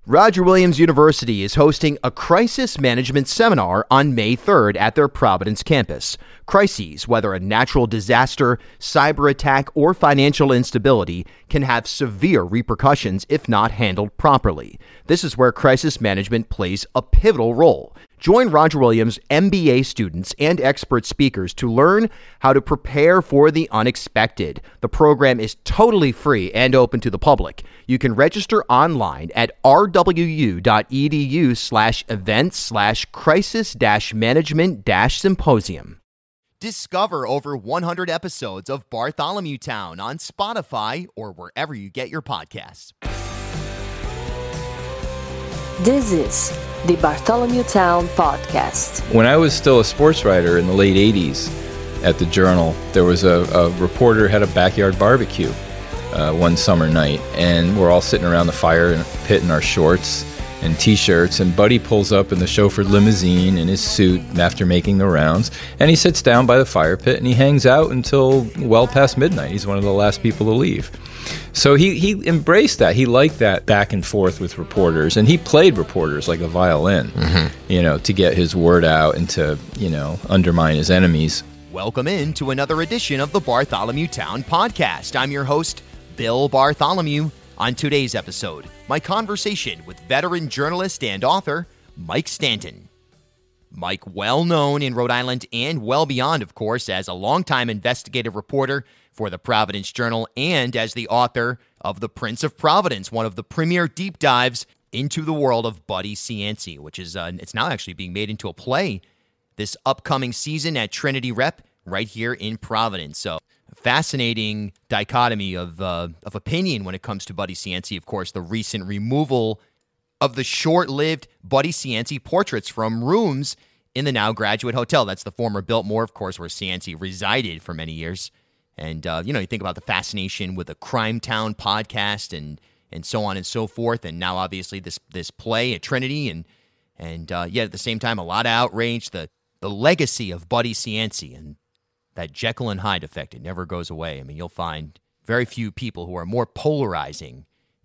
Roger Williams University is hosting a crisis management seminar on May 3rd at their Providence campus. Crises, whether a natural disaster, cyber attack, or financial instability, can have severe repercussions if not handled properly. This is where crisis management plays a pivotal role. Join Roger Williams MBA students and expert speakers to learn how to prepare for the unexpected. The program is totally free and open to the public. You can register online at rwu.edu/events/crisis-management-symposium. Discover over 100 episodes of Bartholomew Town on Spotify or wherever you get your podcasts. This is the Bartholomew Town Podcast. When I was still a sports writer in the late 80s at the Journal, there was a reporter had a backyard barbecue one summer night, and we're all sitting around the fire pit in our shorts and T-shirts, and Buddy pulls up in the chauffeured limousine in his suit after making the rounds, and he sits down by the fire pit and he hangs out until well past midnight. He's one of the last people to leave. So he embraced that. He liked that back and forth with reporters, and he played reporters like a violin, to get his word out and to, undermine his enemies. Welcome in to another edition of the Bartholomew Town Podcast. I'm your host, Bill Bartholomew. On today's episode, my conversation with veteran journalist and author Mike Stanton. Mike, well known in Rhode Island and well beyond, of course, as a longtime investigative reporter for the Providence Journal and as the author of The Prince of Providence, one of the premier deep dives into the world of Buddy Cianci, which is it's now actually being made into a play this upcoming season at Trinity Rep right here in Providence. So fascinating dichotomy of opinion when it comes to Buddy Cianci. Of course, the recent removal of the short-lived Buddy Cianci portraits from rooms in the now Graduate Hotel. That's the former Biltmore, of course, where Cianci resided for many years. And, you think about the fascination with the Crime Town podcast and so on and so forth. And now, obviously, this play at Trinity. And yet, at the same time, a lot of outrage. The legacy of Buddy Cianci and that Jekyll and Hyde effect, it never goes away. I mean, you'll find very few people who are more polarizing,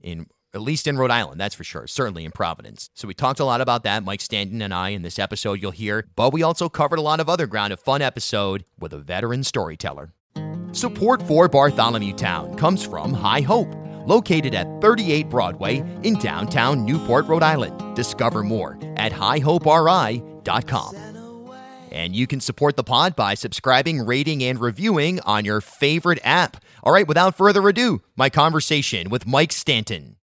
at least in Rhode Island, that's for sure, certainly in Providence. So we talked a lot about that, Mike Stanton and I, in this episode you'll hear, but we also covered a lot of other ground, a fun episode with a veteran storyteller. Support for Bartholomew Town comes from High Hope, located at 38 Broadway in downtown Newport, Rhode Island. Discover more at highhoperi.com. And you can support the pod by subscribing, rating, and reviewing on your favorite app. All right, without further ado, my conversation with Mike Stanton.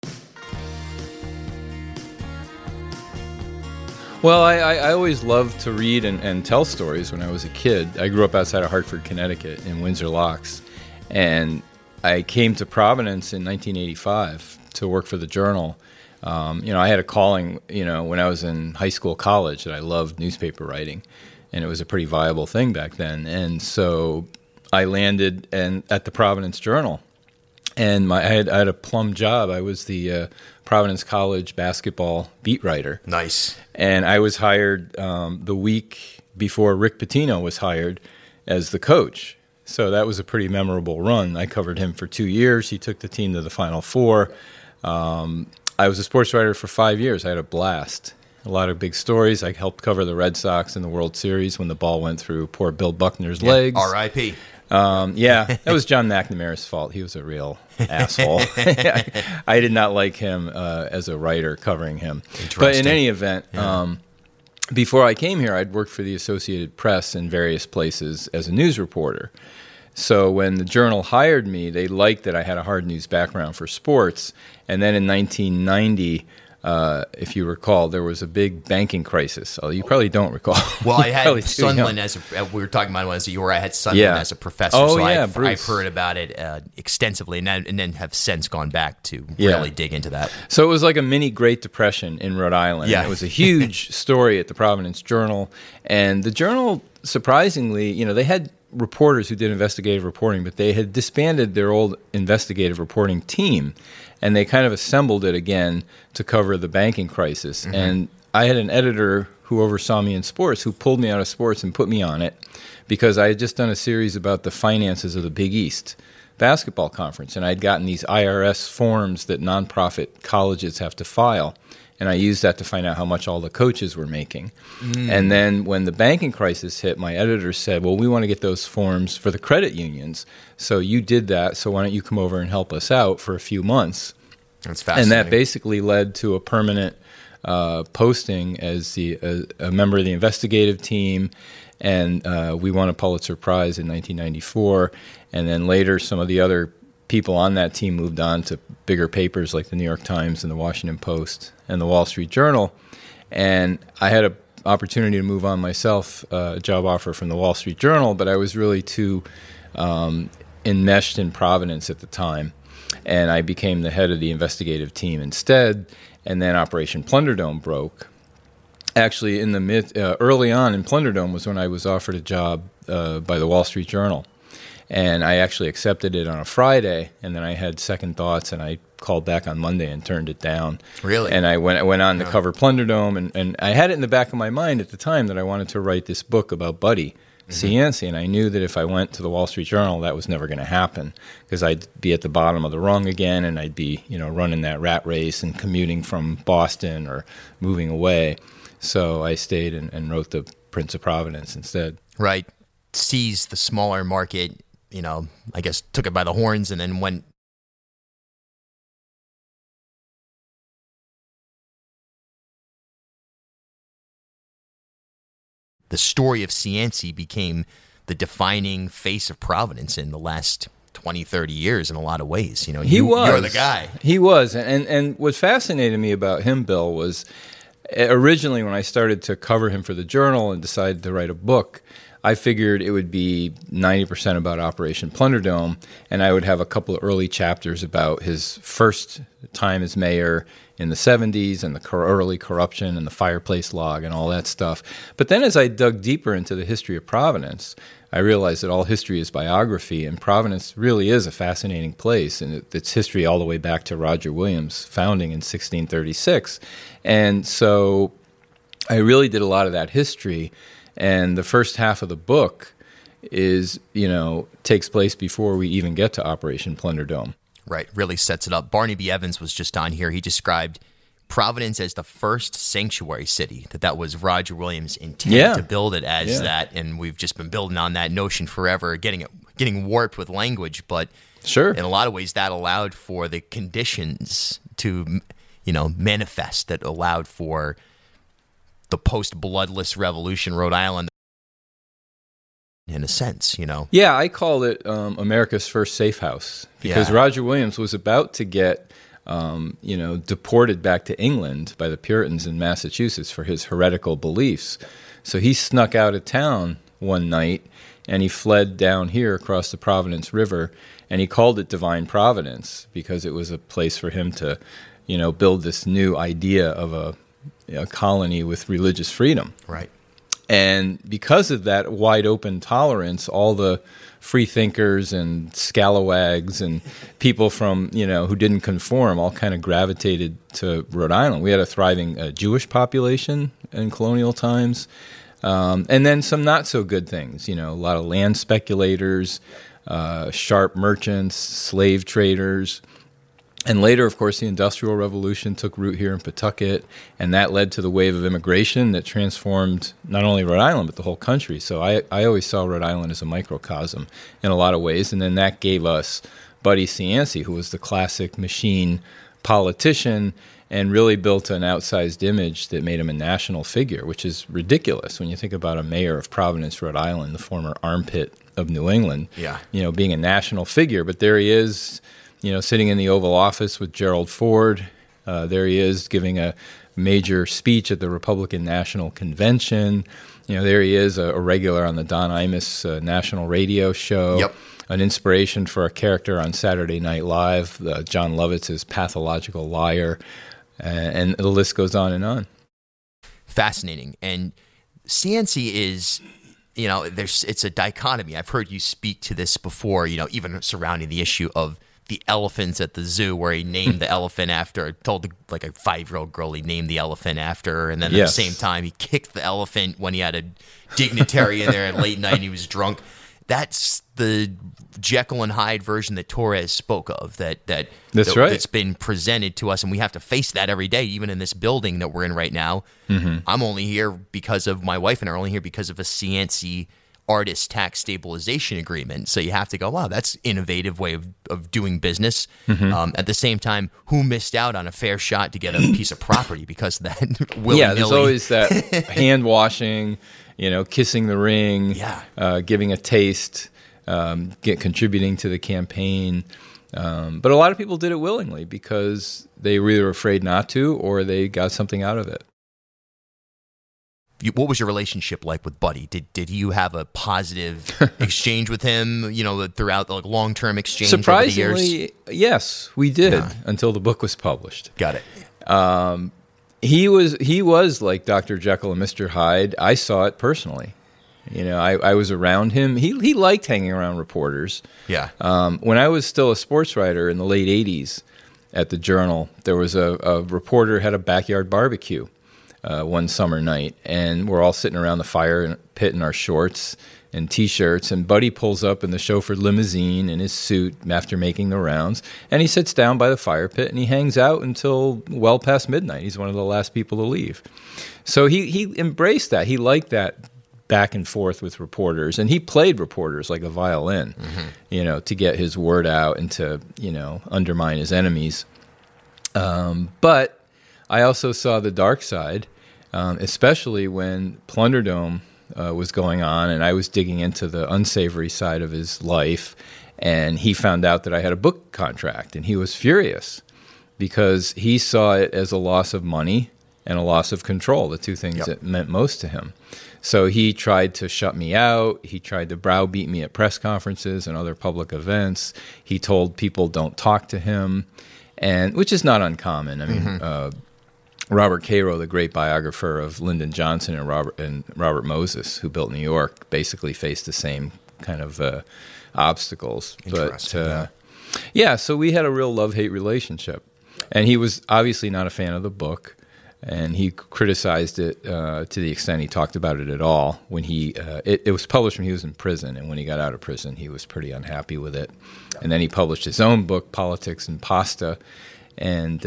Well, I always loved to read and tell stories when I was a kid. I grew up outside of Hartford, Connecticut, in Windsor Locks. And I came to Providence in 1985 to work for the Journal. I had a calling, when I was in high school, college, that I loved newspaper writing. And it was a pretty viable thing back then. And so I landed at the Providence Journal. And I had a plum job. I was the Providence College basketball beat writer. Nice. And I was hired the week before Rick Pitino was hired as the coach. So that was a pretty memorable run. I covered him for 2 years. He took the team to the Final Four. I was a sports writer for 5 years. I had a blast. A lot of big stories. I helped cover the Red Sox in the World Series when the ball went through poor Bill Buckner's legs. R.I.P. That was John McNamara's fault. He was a real asshole. I did not like him as a writer covering him. But in any event, before I came here, I'd worked for the Associated Press in various places as a news reporter. So when the Journal hired me, they liked that I had a hard news background for sports. And then in 1990... if you recall, there was a big banking crisis. Oh, you probably don't recall. Well, I had Sunland we were talking about it I had Sunland as a professor, I've heard about it extensively, and then have since gone back to really dig into that. So it was like a mini Great Depression in Rhode Island. Yeah. It was a huge story at the Providence Journal, and the Journal, surprisingly, they had reporters who did investigative reporting, but they had disbanded their old investigative reporting team. And they kind of assembled it again to cover the banking crisis. Mm-hmm. And I had an editor who oversaw me in sports who pulled me out of sports and put me on it because I had just done a series about the finances of the Big East, basketball conference, and I'd gotten these IRS forms that nonprofit colleges have to file, and I used that to find out how much all the coaches were making. And then when the banking crisis hit, my editor said, well, we want to get those forms for the credit unions. So you did that, so why don't you come over and help us out for a few months? That's fascinating. And that basically led to a permanent posting as a member of the investigative team, and we won a Pulitzer Prize in 1994. And then later, some of the other people on that team moved on to bigger papers like the New York Times and the Washington Post and the Wall Street Journal. And I had an opportunity to move on myself, a job offer from the Wall Street Journal, but I was really too enmeshed in Providence at the time. And I became the head of the investigative team instead. And then Operation Plunderdome broke. Actually, in the early on in Plunderdome was when I was offered a job by the Wall Street Journal. And I actually accepted it on a Friday, and then I had second thoughts, and I called back on Monday and turned it down. Really? And I went on to cover Plunderdome, and I had it in the back of my mind at the time that I wanted to write this book about Buddy Cianci, and I knew that if I went to the Wall Street Journal, that was never going to happen, because I'd be at the bottom of the rung again, and I'd be, running that rat race and commuting from Boston or moving away. So I stayed and wrote the Prince of Providence instead. Right. Seized the smaller market, I guess took it by the horns and then went. The story of Cianci became the defining face of Providence in the last 20, 30 years in a lot of ways. You're the guy. He was. And what fascinated me about him, Bill, was originally when I started to cover him for the Journal and decided to write a book, I figured it would be 90% about Operation Plunderdome, and I would have a couple of early chapters about his first time as mayor in the 70s and the early corruption and the fireplace log and all that stuff. But then as I dug deeper into the history of Providence, I realized that all history is biography, and Providence really is a fascinating place, and its history all the way back to Roger Williams' founding in 1636. And so I really did a lot of that history. And the first half of the book takes place before we even get to Operation Plunderdome. Right, really sets it up. Barney B. Evans was just on here. He described Providence as the first sanctuary city, that was Roger Williams' intent to build it as that. And we've just been building on that notion forever, getting warped with language. But sure, in a lot of ways, that allowed for the conditions to, manifest, that allowed for the post-bloodless revolution, Rhode Island, in a sense, Yeah, I call it America's first safe house, because Roger Williams was about to get, deported back to England by the Puritans in Massachusetts for his heretical beliefs. So he snuck out of town one night, and he fled down here across the Providence River, and he called it Divine Providence because it was a place for him to, build this new idea of a colony with religious freedom. Right. And because of that wide open tolerance, all the free thinkers and scalawags and people from, who didn't conform all kind of gravitated to Rhode Island. We had a thriving Jewish population in colonial times. And then some not so good things, a lot of land speculators, sharp merchants, slave traders. And later, of course, the Industrial Revolution took root here in Pawtucket, and that led to the wave of immigration that transformed not only Rhode Island, but the whole country. So I always saw Rhode Island as a microcosm in a lot of ways. And then that gave us Buddy Cianci, who was the classic machine politician and really built an outsized image that made him a national figure, which is ridiculous when you think about a mayor of Providence, Rhode Island, the former armpit of New England, being a national figure. But there he is, sitting in the Oval Office with Gerald Ford. There he is giving a major speech at the Republican National Convention. There he is, a regular on the Don Imus national radio show. Yep. An inspiration for a character on Saturday Night Live, John Lovitz's pathological liar. And the list goes on and on. Fascinating. And Cianci is, it's a dichotomy. I've heard you speak to this before, even surrounding the issue of the elephants at the zoo, where he named the elephant after, told a 5-year-old girl he named the elephant after her, and then at the same time he kicked the elephant when he had a dignitary in there at late night and he was drunk. that's the Jekyll and Hyde version that Torres spoke of. That's right. That's been presented to us, and we have to face that every day, even in this building that we're in right now. Mm-hmm. I'm only here because of my wife, and are only here because of a Cianci artist tax stabilization agreement. So you have to go, wow, that's innovative way of doing business. Mm-hmm. At the same time, who missed out on a fair shot to get a piece of property because of that? Yeah, there's always that hand washing, kissing the ring, giving a taste, contributing to the campaign. But a lot of people did it willingly because they were either afraid not to or they got something out of it. What was your relationship like with Buddy? Did you have a positive exchange with him, throughout the long-term exchange over the years? Surprisingly, yes, we did until the book was published. Got it. He was like Dr. Jekyll and Mr. Hyde. I saw it personally. I was around him. He liked hanging around reporters. Yeah. When I was still a sports writer in the late 80s at the Journal, there was a reporter had a backyard barbecue one summer night, and we're all sitting around the fire pit in our shorts and T-shirts, and Buddy pulls up in the chauffeured limousine in his suit after making the rounds, and he sits down by the fire pit, and he hangs out until well past midnight. He's one of the last people to leave. So he embraced that. He liked that back and forth with reporters, and he played reporters like a violin, to get his word out and to, undermine his enemies. But I also saw the dark side, especially when Plunderdome was going on, and I was digging into the unsavory side of his life, and he found out that I had a book contract, and he was furious because he saw it as a loss of money and a loss of control, the two things that meant most to him. So he tried to shut me out. He tried to browbeat me at press conferences and other public events. He told people don't talk to him, and which is not uncommon. I mean, Robert Caro, the great biographer of Lyndon Johnson and Robert Moses, who built New York, basically faced the same kind of obstacles. Interesting. But so we had a real love-hate relationship, and he was obviously not a fan of the book, and he criticized it to the extent he talked about it at all. When it was published when he was in prison, and when he got out of prison, he was pretty unhappy with it. And then he published his own book, Politics and Pasta, and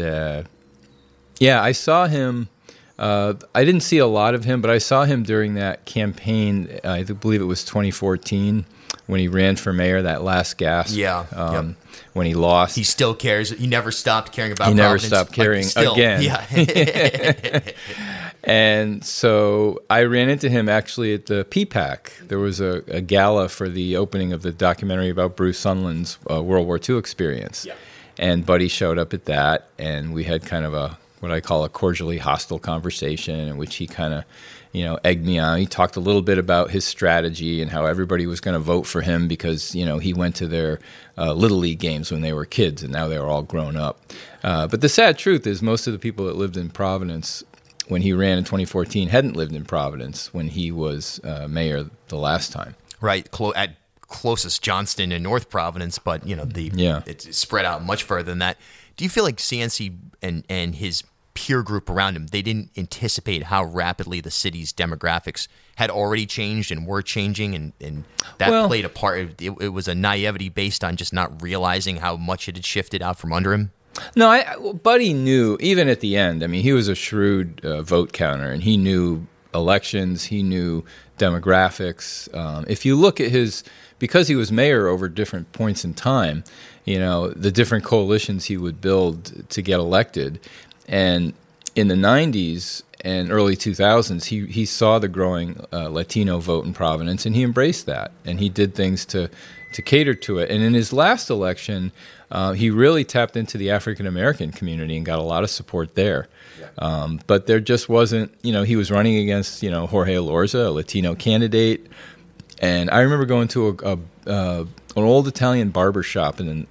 I saw him. I didn't see a lot of him, but I saw him during that campaign. I believe it was 2014 when he ran for mayor. That last gasp. When he lost, he still cares. He never stopped caring about. He never Providence. stopped caring again. Yeah. And so I ran into him actually at the PPAC. There was a gala for the opening of the documentary about Bruce Sunland's World War II experience. Yeah. And Buddy showed up at that, and we had kind of what I call a cordially hostile conversation in which he kind of, egged me on. He talked a little bit about his strategy and how everybody was going to vote for him because, he went to their Little League games when they were kids, and now they were all grown up. But the sad truth is most of the people that lived in Providence when he ran in 2014 hadn't lived in Providence when he was mayor the last time. Right, at closest Johnston and North Providence, but, it's spread out much further than that. Do you feel like Cianci and his peer group around him, they didn't anticipate how rapidly the city's demographics had already changed and were changing, and that played a part? It was a naivety based on just not realizing how much it had shifted out from under him? No, Buddy knew, even at the end. I mean, he was a shrewd vote counter, and he knew elections, he knew demographics. If you look at because he was mayor over different points in time, the different coalitions he would build to get elected. And in the 90s and early 2000s, he saw the growing Latino vote in Providence, and he embraced that. And he did things to cater to it. And in his last election, he really tapped into the African-American community and got a lot of support there. But there just wasn't, he was running against, Jorge Elorza, a Latino candidate. And I remember going to an old Italian barber shop in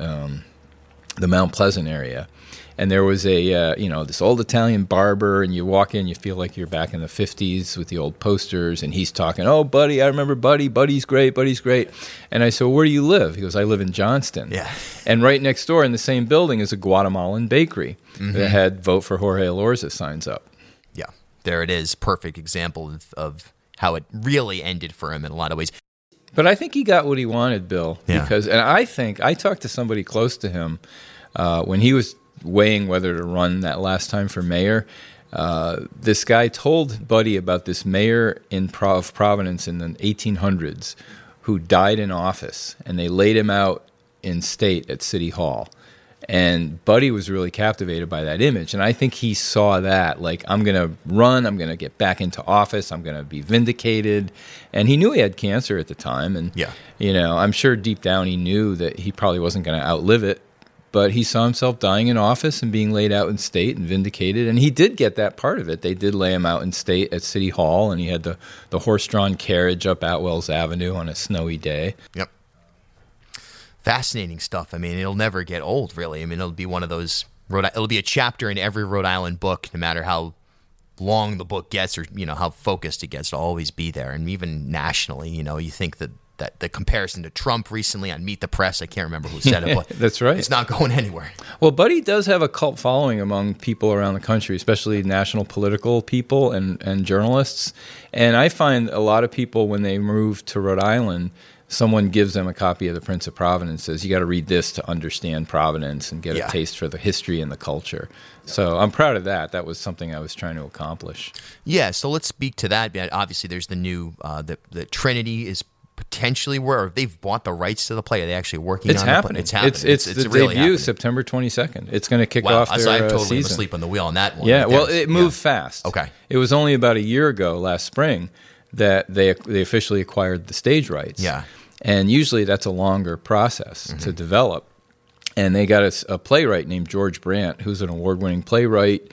the Mount Pleasant area. And there was this old Italian barber, and you walk in, you feel like you're back in the 50s with the old posters, and he's talking, oh, Buddy, I remember Buddy, Buddy's great. And I said, well, where do you live? He goes, I live in Johnston. Yeah. And right next door in the same building is a Guatemalan bakery that had Vote for Jorge Elorza signs up. Yeah, there it is. Perfect example of how it really ended for him in a lot of ways. But I think he got what he wanted, Bill. Yeah. And I think I talked to somebody close to him when he was weighing whether to run that last time for mayor. This guy told Buddy about this mayor of Providence in the 1800s who died in office, and they laid him out in state at City Hall. And Buddy was really captivated by that image. And I think he saw that, like, I'm going to run, I'm going to get back into office, I'm going to be vindicated. And he knew he had cancer at the time. And, I'm sure deep down he knew that he probably wasn't going to outlive it. But he saw himself dying in office and being laid out in state and vindicated. And he did get that part of it. They did lay him out in state at City Hall, and he had the horse-drawn carriage up Atwells Avenue on a snowy day. Yep. Fascinating stuff. I mean, it'll never get old, really. I mean, it'll be one of those it'll be a chapter in every Rhode Island book, no matter how long the book gets or, how focused it gets. It'll always be there. And even nationally, you think that the comparison to Trump recently on Meet the Press, I can't remember who said it, but that's right. It's not going anywhere. Well, Buddy does have a cult following among people around the country, especially national political people and journalists. And I find a lot of people, when they move to Rhode Island, someone gives them a copy of The Prince of Providence, says, you got to read this to understand Providence and get a taste for the history and the culture. So I'm proud of that. That was something I was trying to accomplish. Yeah, so let's speak to that. Obviously, there's the new, the Trinity is potentially where they've bought the rights to the play. Are they actually working on happening. It's happening. It's the really debut, happening. September 22nd. It's going to kick off their I totally season. was asleep on the wheel on that one. Yeah, right well, there. it moved fast. Okay. It was only about a year ago, last spring, that they officially acquired the stage rights. Yeah. And usually that's a longer process to develop. And they got a playwright named George Brandt, who's an award-winning playwright.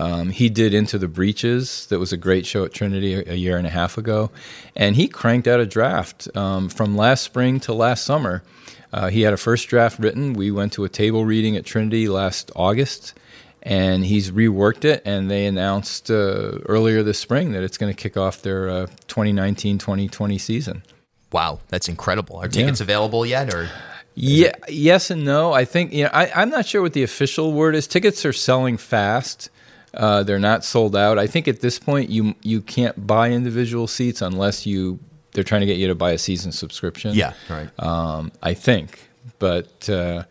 He did Into the Breaches. That was a great show at Trinity a year and a half ago. And he cranked out a draft from last spring to last summer. He had a first draft written. We went to a table reading at Trinity last August. And he's reworked it, and they announced earlier this spring that it's going to kick off their 2019-2020 season. Wow, that's incredible. Are tickets available yet, or? Yeah, yes and no. I think I'm not sure what the official word is. Tickets are selling fast. They're not sold out. I think at this point you can't buy individual seats unless they're trying to get you to buy a season subscription. Yeah, right. I think. But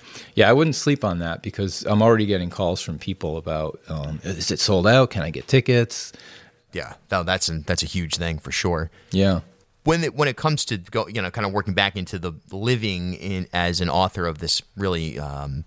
I wouldn't sleep on that because I'm already getting calls from people about is it sold out? Can I get tickets? Yeah, no, that's a huge thing for sure. Yeah. When it comes to kind of working back into the living in as an author of this really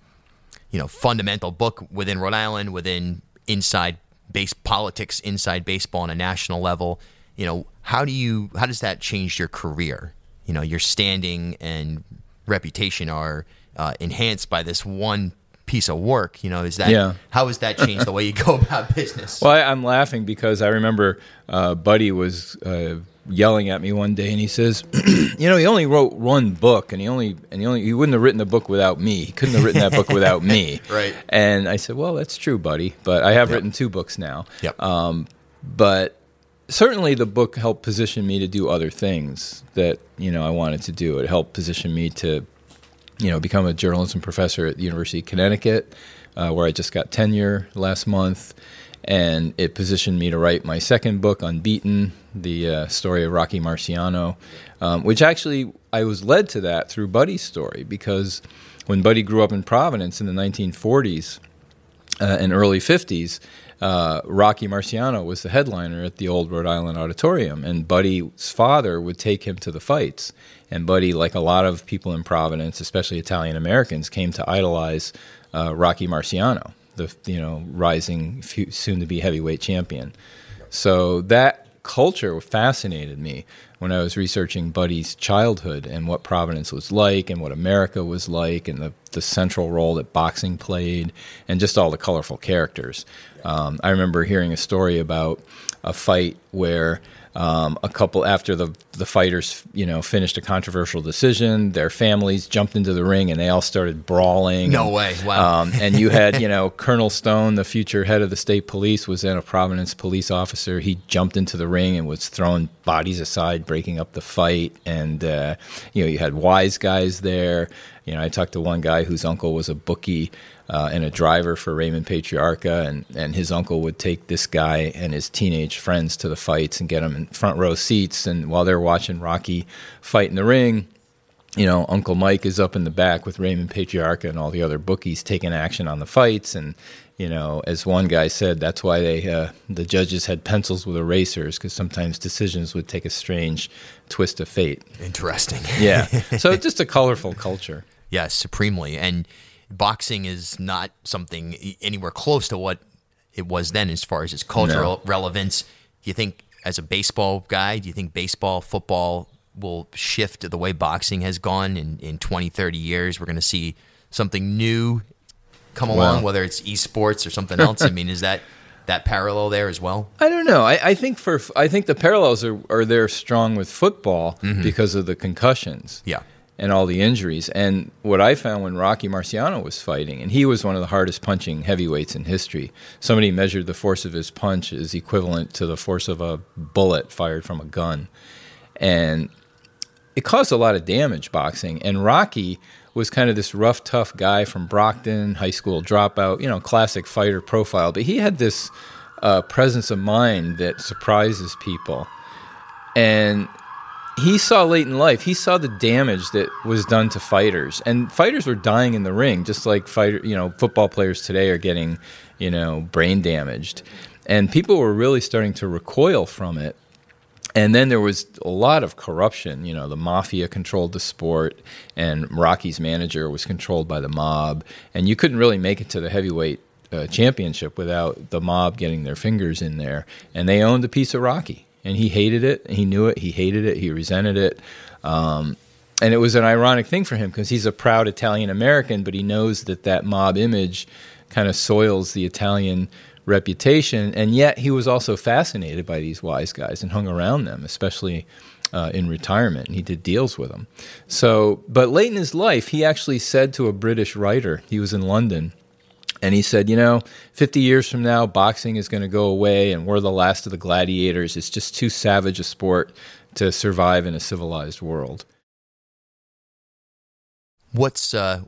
fundamental book within Rhode Island, within inside politics, inside baseball on a national level, how does that change your career? Your standing and reputation are enhanced by this one piece of work. How has that changed the way you go about business? Well, I'm laughing because I remember Buddy was yelling at me one day, and he says, he only wrote one book, and he wouldn't have written the book without me. He couldn't have written that book without me. Right. And I said, well, that's true, Buddy, but I have written 2 books now. Yep. But certainly the book helped position me to do other things that, I wanted to do. It helped position me to, become a journalism professor at the University of Connecticut, where I just got tenure last month. And it positioned me to write my second book, Unbeaten, the story of Rocky Marciano, which actually I was led to that through Buddy's story, because when Buddy grew up in Providence in the 1940s and early 50s, Rocky Marciano was the headliner at the old Rhode Island Auditorium, and Buddy's father would take him to the fights. And Buddy, like a lot of people in Providence, especially Italian Americans, came to idolize Rocky Marciano, the rising soon-to-be heavyweight champion. So that culture fascinated me when I was researching Buddy's childhood and what Providence was like and what America was like and the central role that boxing played and just all the colorful characters. I remember hearing a story about a fight where a couple, after the fighters, finished a controversial decision, their families jumped into the ring and they all started brawling. No way! Wow. And you had, Colonel Stone, the future head of the state police, was then a Providence police officer. He jumped into the ring and was throwing bodies aside, breaking up the fight. And, you had wise guys there. I talked to one guy whose uncle was a bookie and a driver for Raymond Patriarca, and his uncle would take this guy and his teenage friends to the fights and get them in front row seats. And while they're watching Rocky fight in the ring, Uncle Mike is up in the back with Raymond Patriarca and all the other bookies taking action on the fights. And, as one guy said, that's why the judges had pencils with erasers, because sometimes decisions would take a strange twist of fate. Interesting. Yeah. So it's just a colorful culture. Yes, supremely. And boxing is not something anywhere close to what it was then as far as its cultural relevance. Do you think, as a baseball guy, do you think baseball, football will shift the way boxing has gone in 20, 30 years? We're going to see something new come along, whether it's esports or something else. I mean, is that parallel there as well? I don't know. I think the parallels are there strong with football because of the concussions. Yeah. And all the injuries. And what I found when Rocky Marciano was fighting, and he was one of the hardest punching heavyweights in history. Somebody measured the force of his punch is equivalent to the force of a bullet fired from a gun. And it caused a lot of damage, boxing. And Rocky was kind of this rough, tough guy from Brockton, high school dropout, classic fighter profile. But he had this presence of mind that surprises people. And he saw late in life, he saw the damage that was done to fighters. And fighters were dying in the ring, just like football players today are getting, brain damaged. And people were really starting to recoil from it. And then there was a lot of corruption. The mafia controlled the sport, and Rocky's manager was controlled by the mob. And you couldn't really make it to the heavyweight championship without the mob getting their fingers in there. And they owned a piece of Rocky. And he hated it. He knew it. He hated it. He resented it. And it was an ironic thing for him because he's a proud Italian-American, but he knows that mob image kind of soils the Italian reputation. And yet he was also fascinated by these wise guys and hung around them, especially in retirement. And he did deals with them. But late in his life, he actually said to a British writer, he was in London, and he said, 50 years from now, boxing is going to go away, and we're the last of the gladiators. It's just too savage a sport to survive in a civilized world. What's the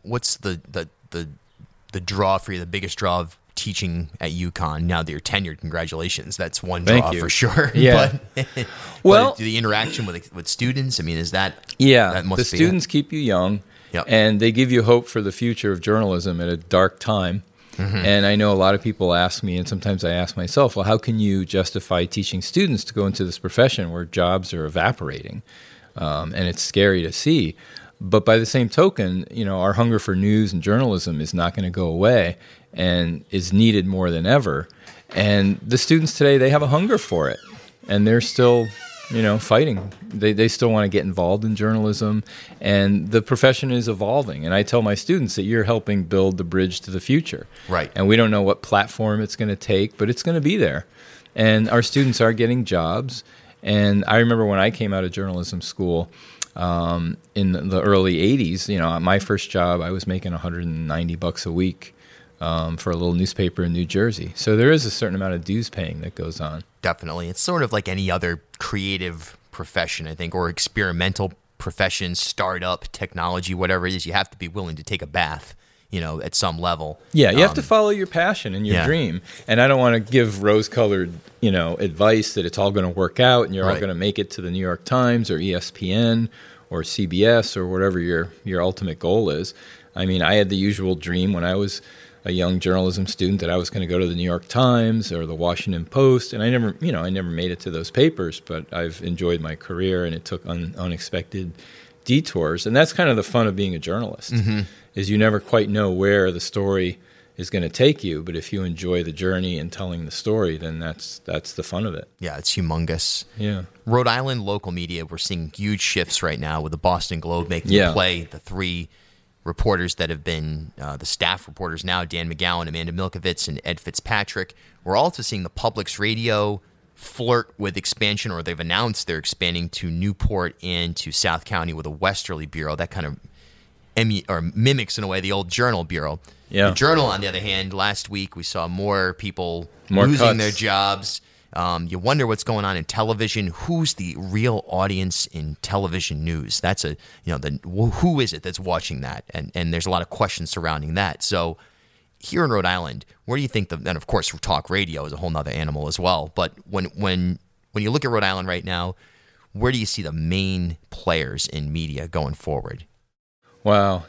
draw for you, the biggest draw of teaching at UConn now that you're tenured? Congratulations. That's one draw for sure. Yeah. But the interaction with students, I mean, is that... Yeah, that must the students keep you young, and they give you hope for the future of journalism at a dark time. And I know a lot of people ask me, and sometimes I ask myself, well, how can you justify teaching students to go into this profession where jobs are evaporating? And it's scary to see. But by the same token, our hunger for news and journalism is not going to go away and is needed more than ever. And the students today, they have a hunger for it. And they're still... fighting. They still want to get involved in journalism, and the profession is evolving. And I tell my students that you're helping build the bridge to the future. Right. And we don't know what platform it's going to take, but it's going to be there. And our students are getting jobs. And I remember when I came out of journalism school in the early 80s, my first job, I was making $190 a week. For a little newspaper in New Jersey. So there is a certain amount of dues paying that goes on. Definitely. It's sort of like any other creative profession, I think, or experimental profession, startup, technology, whatever it is. You have to be willing to take a bath, at some level. Yeah, you have to follow your passion and your dream. And I don't want to give rose-colored, advice that it's all going to work out and you're all going to make it to the New York Times or ESPN or CBS or whatever your ultimate goal is. I mean, I had the usual dream when I was a young journalism student that I was going to go to the New York Times or the Washington Post, and I never made it to those papers, but I've enjoyed my career, and it took unexpected detours, and that's kind of the fun of being a journalist, is you never quite know where the story is going to take you, but if you enjoy the journey and telling the story, then that's the fun of it. Yeah, it's humongous. Yeah. Rhode Island local media, we're seeing huge shifts right now with the Boston Globe making the play, the three reporters that have been the staff reporters now, Dan McGowan, Amanda Milkovits, and Ed Fitzpatrick. We're also seeing the Publix Radio flirt with expansion, or they've announced they're expanding to Newport and to South County with a Westerly bureau. That kind of mimics, in a way, the old Journal bureau. Yeah. The Journal, on the other hand, last week we saw more people losing their jobs. You wonder what's going on in television. Who's the real audience in television news? That's who is it that's watching that? And there's a lot of questions surrounding that. So here in Rhode Island, where do you think and of course talk radio is a whole nother animal as well. But when you look at Rhode Island right now, where do you see the main players in media going forward? Wow.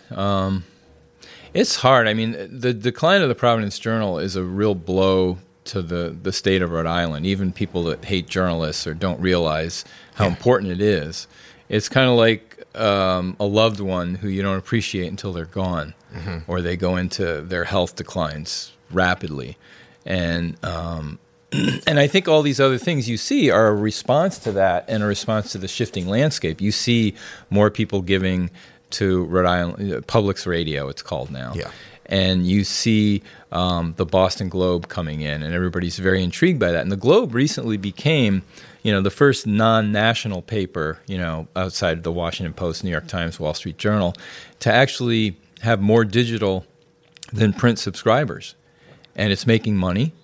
It's hard. I mean, the decline of the Providence Journal is a real blow to the state of Rhode Island. Even people that hate journalists or don't realize how important it is. It's kind of like a loved one who you don't appreciate until they're gone, or they go into their health declines rapidly. And I think all these other things you see are a response to that and a response to the shifting landscape. You see more people giving to Rhode Island, Public's Radio, it's called now. Yeah. And you see the Boston Globe coming in, and everybody's very intrigued by that. And the Globe recently became, the first non-national paper, outside of the Washington Post, New York Times, Wall Street Journal, to actually have more digital than print subscribers. And it's making money.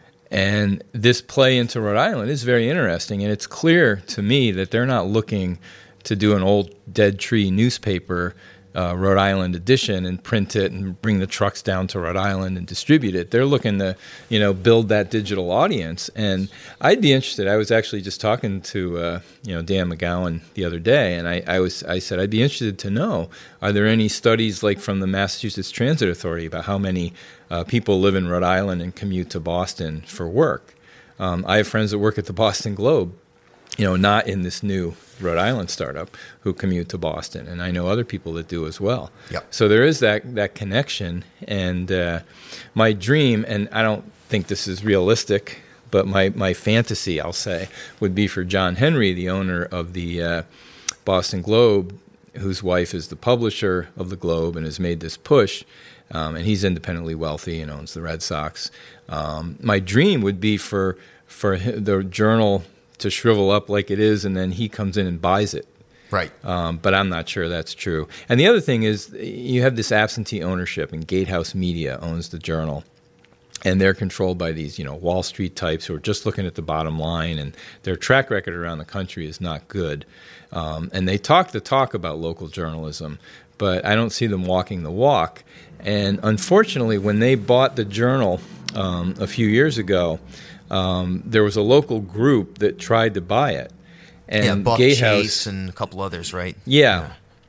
And this play into Rhode Island is very interesting, and it's clear to me that they're not looking to do an old dead tree newspaper, Rhode Island edition, and print it and bring the trucks down to Rhode Island and distribute it. They're looking to, build that digital audience. And I'd be interested. I was actually just talking to, Dan McGowan the other day, and I said I'd be interested to know, are there any studies like from the Massachusetts Transit Authority about how many people live in Rhode Island and commute to Boston for work? I have friends that work at the Boston Globe, not in this new Rhode Island startup, who commute to Boston, and I know other people that do as well. Yep. So there is that connection, and my dream, and I don't think this is realistic, but my fantasy, I'll say, would be for John Henry, the owner of the Boston Globe, whose wife is the publisher of the Globe and has made this push, and he's independently wealthy and owns the Red Sox. My dream would be for the Journal to shrivel up like it is, and then he comes in and buys it. Right. But I'm not sure that's true. And the other thing is you have this absentee ownership, and Gatehouse Media owns the Journal, and they're controlled by these, Wall Street types who are just looking at the bottom line, and their track record around the country is not good. And they talk the talk about local journalism, but I don't see them walking the walk. And unfortunately, when they bought the Journal a few years ago, there was a local group that tried to buy it. And Buck Gatehouse, Chase and a couple others, right? Yeah.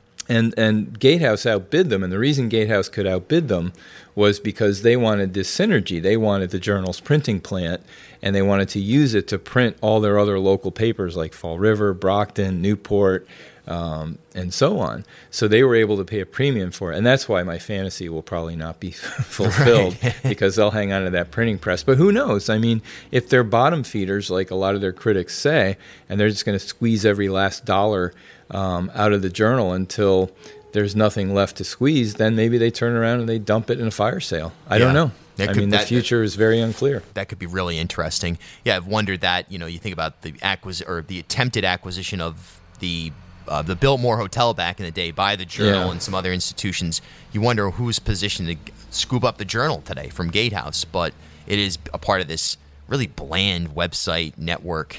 And Gatehouse outbid them, and the reason Gatehouse could outbid them was because they wanted this synergy. They wanted the Journal's printing plant, and they wanted to use it to print all their other local papers like Fall River, Brockton, Newport, and so on. So they were able to pay a premium for it. And that's why my fantasy will probably not be fulfilled, right. Because they'll hang on to that printing press. But who knows? I mean, if they're bottom feeders, like a lot of their critics say, and they're just going to squeeze every last dollar out of the Journal until there's nothing left to squeeze, then maybe they turn around and they dump it in a fire sale. I don't know. The future is very unclear. That could be really interesting. Yeah, I've wondered that. You think about the attempted acquisition of the Biltmore Hotel back in the day by the Journal and some other institutions. You wonder who's positioned to scoop up the Journal today from Gatehouse, but it is a part of this really bland website network.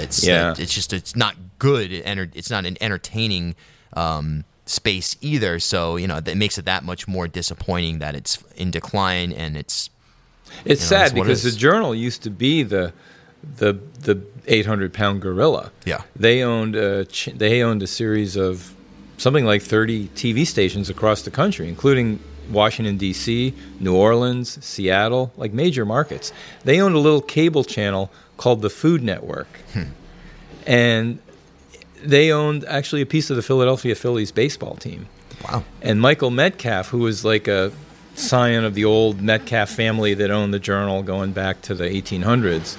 It's not good. It's not an entertaining space either. So that makes it that much more disappointing that it's in decline, and it's sad because the Journal used to be the 800-pound gorilla. Yeah, they owned a series of something like 30 TV stations across the country, including Washington, D.C., New Orleans, Seattle, like major markets. They owned a little cable channel called the Food Network. And they owned actually a piece of the Philadelphia Phillies baseball team. Wow. And Michael Metcalf, who was like a scion of the old Metcalf family that owned the Journal going back to the 1800s,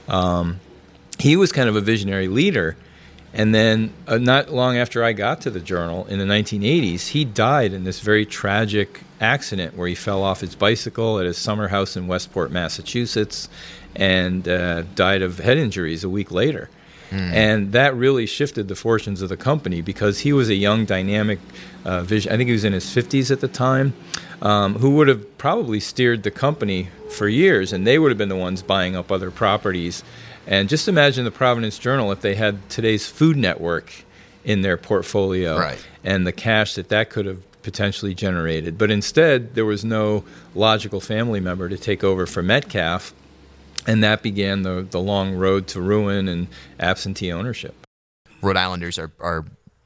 he was kind of a visionary leader. And then not long after I got to the Journal in the 1980s, he died in this very tragic accident where he fell off his bicycle at his summer house in Westport, Massachusetts, and died of head injuries a week later. And that really shifted the fortunes of the company because he was a young, dynamic vision. I think he was in his 50s at the time, who would have probably steered the company for years, and they would have been the ones buying up other properties. And just imagine the Providence Journal if they had today's Food Network in their portfolio, right, and the cash that could have potentially generated. But instead, there was no logical family member to take over for Metcalf, and that began the long road to ruin and absentee ownership. Rhode Islanders are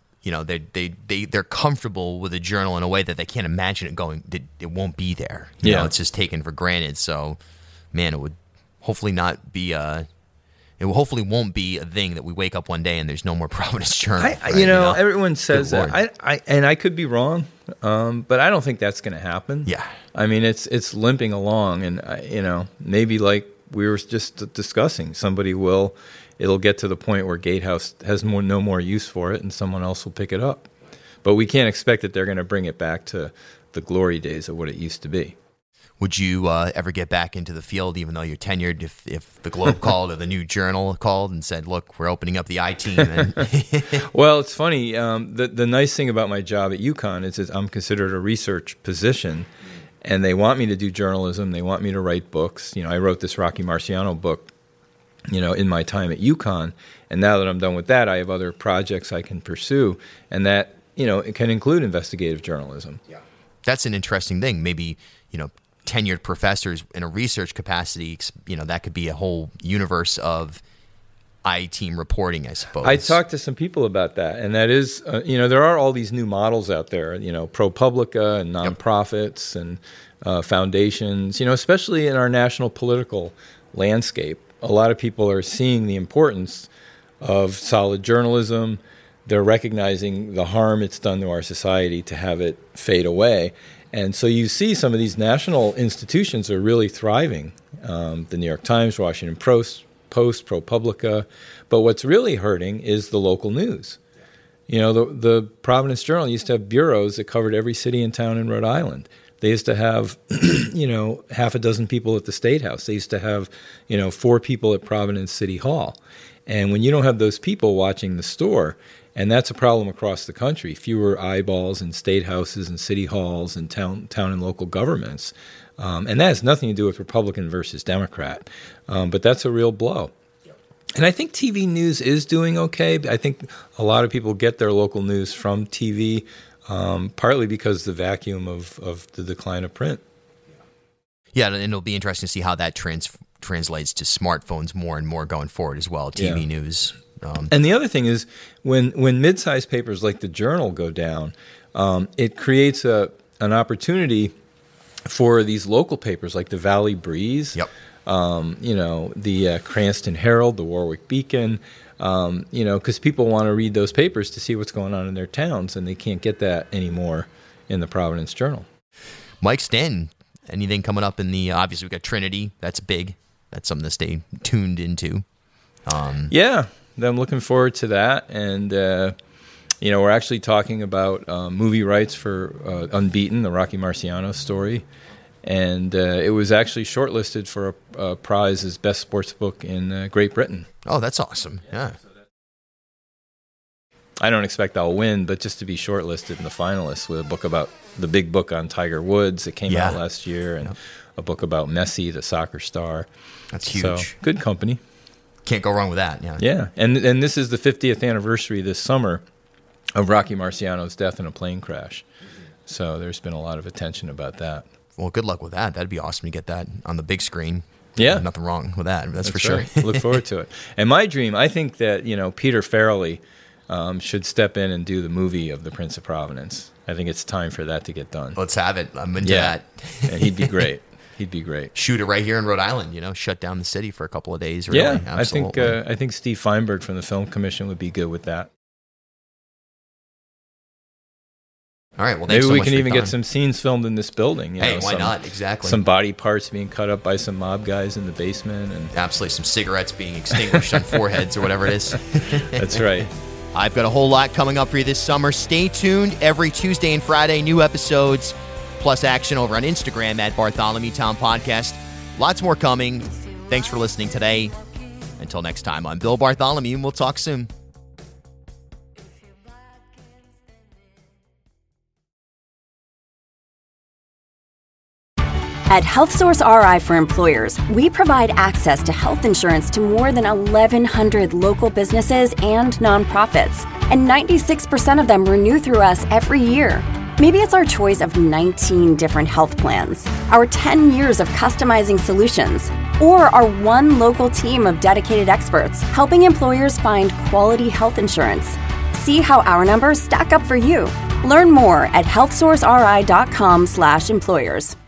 they're comfortable with a Journal in a way that they can't imagine it won't be there. You know, it's just taken for granted. So, man, it would hopefully not be it hopefully won't be a thing that we wake up one day and there's no more Providence Journal. Everyone says that. I could be wrong, but I don't think that's going to happen. Yeah. I mean, it's limping along, and maybe like we were just discussing, it'll get to the point where Gatehouse has no more use for it, and someone else will pick it up. But we can't expect that they're going to bring it back to the glory days of what it used to be. Would you ever get back into the field, even though you're tenured, if the Globe called or the New Journal called and said, look, we're opening up the I-team? Well, it's funny. The nice thing about my job at UConn is I'm considered a research position, and they want me to do journalism. They want me to write books. I wrote this Rocky Marciano book, in my time at UConn. And now that I'm done with that, I have other projects I can pursue, and that, it can include investigative journalism. Yeah. That's an interesting thing. Maybe, tenured professors in a research capacity, that could be a whole universe of I-team reporting, I suppose. I talked to some people about that, and that is, there are all these new models out there, ProPublica and nonprofits and foundations, especially in our national political landscape. A lot of people are seeing the importance of solid journalism. They're recognizing the harm it's done to our society to have it fade away. And so you see some of these national institutions are really thriving. The New York Times, Washington Post, ProPublica. But what's really hurting is the local news. The Providence Journal used to have bureaus that covered every city and town in Rhode Island. They used to have, half a dozen people at the State House. They used to have, 4 people at Providence City Hall. And when you don't have those people watching the store, and that's a problem across the country, fewer eyeballs in state houses and city halls and town and local governments. And that has nothing to do with Republican versus Democrat. But that's a real blow. And I think TV news is doing okay. I think a lot of people get their local news from TV, partly because the vacuum of the decline of print. Yeah, and it'll be interesting to see how that translates to smartphones more and more going forward as well, TV news. And the other thing is, when mid-sized papers like the Journal go down, it creates an opportunity for these local papers like the Valley Breeze, the Cranston Herald, the Warwick Beacon, because people want to read those papers to see what's going on in their towns, and they can't get that anymore in the Providence Journal. Mike Stanton, anything coming up in the, obviously we've got Trinity, that's big. That's something to stay tuned into. I'm looking forward to that. And, we're actually talking about movie rights for Unbeaten, the Rocky Marciano story. And it was actually shortlisted for a prize as best sports book in Great Britain. Oh, that's awesome. Yeah. I don't expect I'll win, but just to be shortlisted in the finalists with a book about the big book on Tiger Woods that came out last year, and a book about Messi, the soccer star. That's huge. So, good company. Can't go wrong with that. Yeah. Yeah. And this is the 50th anniversary this summer of Rocky Marciano's death in a plane crash. So there's been a lot of attention about that. Well, good luck with that. That'd be awesome to get that on the big screen. Yeah. Nothing wrong with that. That's for sure. Right. Look forward to it. And my dream, I think that, Peter Farrelly should step in and do the movie of The Prince of Providence. I think it's time for that to get done. Let's have it. I'm into that. And he'd be great. He'd be great. Shoot it right here in Rhode Island, shut down the city for a couple of days. Really. Yeah, absolutely. I think Steve Feinberg from the Film Commission would be good with that. All right, well, maybe we can even get some scenes filmed in this building. Hey, why not? Exactly. Some body parts being cut up by some mob guys in the basement. And absolutely, some cigarettes being extinguished on foreheads or whatever it is. That's right. I've got a whole lot coming up for you this summer. Stay tuned. Every Tuesday and Friday, new episodes, plus action over on Instagram at Bartholomew Town Podcast. Lots more coming. Thanks for listening today, Until next time, I'm Bill Bartholomew, and we'll talk soon. At HealthSource RI for Employers, we provide access to health insurance to more than 1,100 local businesses and nonprofits, and 96% of them renew through us every year. Maybe it's our choice of 19 different health plans, our 10 years of customizing solutions, or our one local team of dedicated experts helping employers find quality health insurance. See how our numbers stack up for you. Learn more at healthsourceri.com/employers.